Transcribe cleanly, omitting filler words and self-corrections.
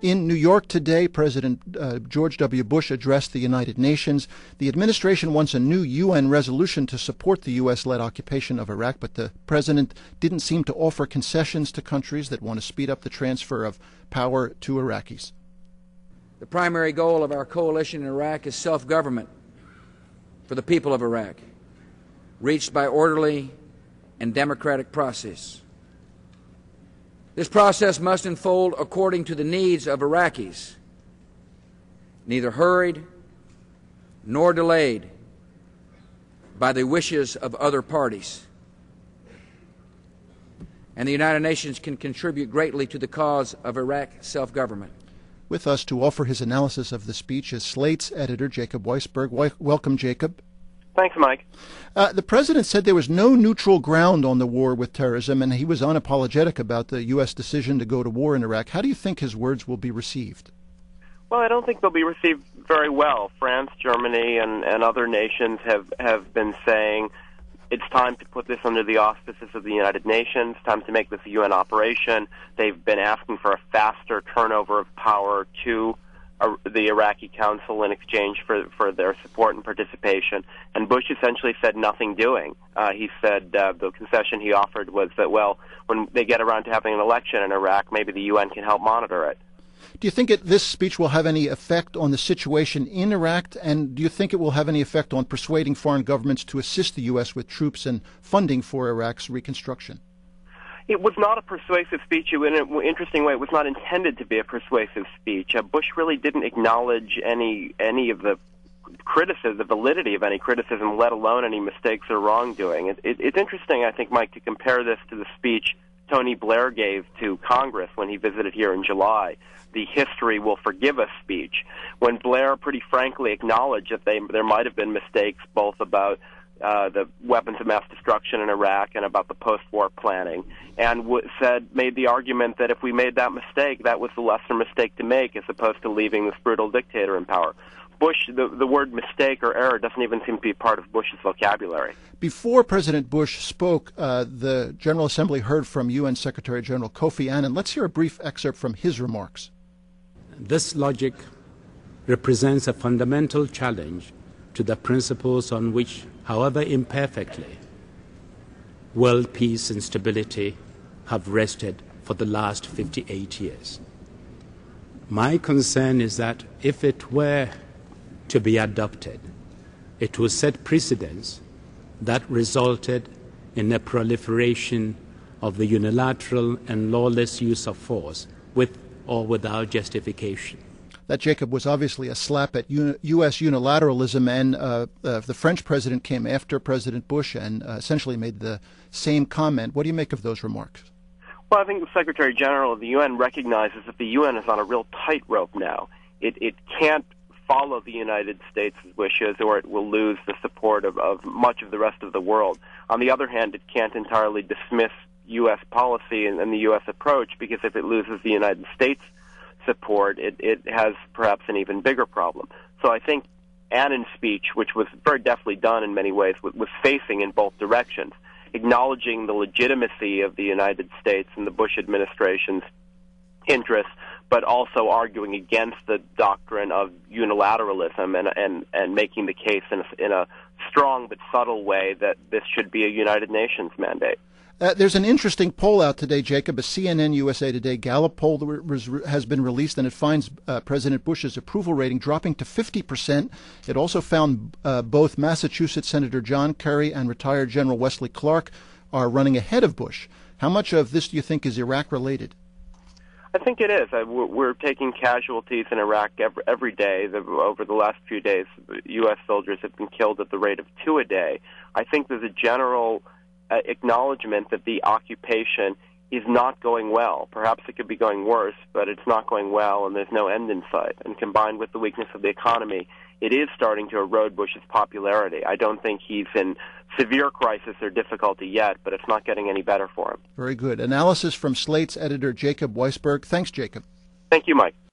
In New York today, President George W. Bush addressed the United Nations. The administration wants a new UN resolution to support the U.S.-led occupation of Iraq, but the president didn't seem to offer concessions to countries that want to speed up the transfer of power to Iraqis. The primary goal of our coalition in Iraq is self-government for the people of Iraq, reached by orderly and democratic process. This process must unfold according to the needs of Iraqis, neither hurried nor delayed by the wishes of other parties. And the United Nations can contribute greatly to the cause of Iraq self-government. With us to offer his analysis of the speech is Slate's editor, Jacob Weisberg. Welcome, Jacob. Thanks, Mike. The president said there was no neutral ground on the war with terrorism, and he was unapologetic about the U.S. decision to go to war in Iraq. How do you think his words will be received? Well, I don't think they'll be received very well. France, Germany, and other nations have been saying it's time to put this under the auspices of the United Nations, time to make this a UN operation. They've been asking for a faster turnover of power to the Iraqi Council in exchange for their support and participation. And Bush essentially said nothing doing. He said the concession he offered was that, well, when they get around to having an election in Iraq, maybe the UN can help monitor it. Do you think this speech will have any effect on the situation in Iraq, and do you think it will have any effect on persuading foreign governments to assist the U.S. with troops and funding for Iraq's reconstruction? It was not a persuasive speech. In an interesting way, it was not intended to be a persuasive speech. Bush really didn't acknowledge any of the criticism, the validity of any criticism, let alone any mistakes or wrongdoing. It's interesting, I think, Mike, to compare this to the speech Tony Blair gave to Congress when he visited here in July, the History Will Forgive Us speech, when Blair pretty frankly acknowledged that there might have been mistakes both about the weapons of mass destruction in Iraq and about the post-war planning, and made the argument that if we made that mistake, that was the lesser mistake to make as opposed to leaving this brutal dictator in power. Bush, the word mistake or error doesn't even seem to be part of Bush's vocabulary. Before President Bush spoke, the General Assembly heard from UN Secretary General Kofi Annan. Let's hear a brief excerpt from his remarks. This logic represents a fundamental challenge to the principles on which, however imperfectly, world peace and stability have rested for the last 58 years. My concern is that if it were to be adopted, it will set precedents that resulted in a proliferation of the unilateral and lawless use of force with or without justification. That, Jacob, was obviously a slap at U.S. unilateralism, and the French president came after President Bush and essentially made the same comment. What do you make of those remarks? Well, I think the Secretary General of the UN recognizes that the UN is on a real tightrope now. It can't follow the United States' wishes, or it will lose the support of much of the rest of the world. On the other hand, it can't entirely dismiss U.S. policy and the U.S. approach, because if it loses the United States' support, it has perhaps an even bigger problem. So I think Annan's speech, which was very deftly done in many ways, was facing in both directions, acknowledging the legitimacy of the United States and the Bush administration's interests, but also arguing against the doctrine of unilateralism and making the case in a strong but subtle way that this should be a United Nations mandate. There's an interesting poll out today, Jacob, a CNN USA Today Gallup poll that has been released, and it finds President Bush's approval rating dropping to 50%. It also found both Massachusetts Senator John Kerry and retired General Wesley Clark are running ahead of Bush. How much of this do you think is Iraq-related? I think it is. We're taking casualties in Iraq every day. Over the last few days, U.S. soldiers have been killed at the rate of 2 a day. I think there's a general acknowledgement that the occupation is not going well. Perhaps it could be going worse, but it's not going well, and there's no end in sight. And combined with the weakness of the economy, it is starting to erode Bush's popularity. I don't think he's in severe crisis or difficulty yet, but it's not getting any better for him. Very good. Analysis from Slate's editor, Jacob Weisberg. Thanks, Jacob. Thank you, Mike.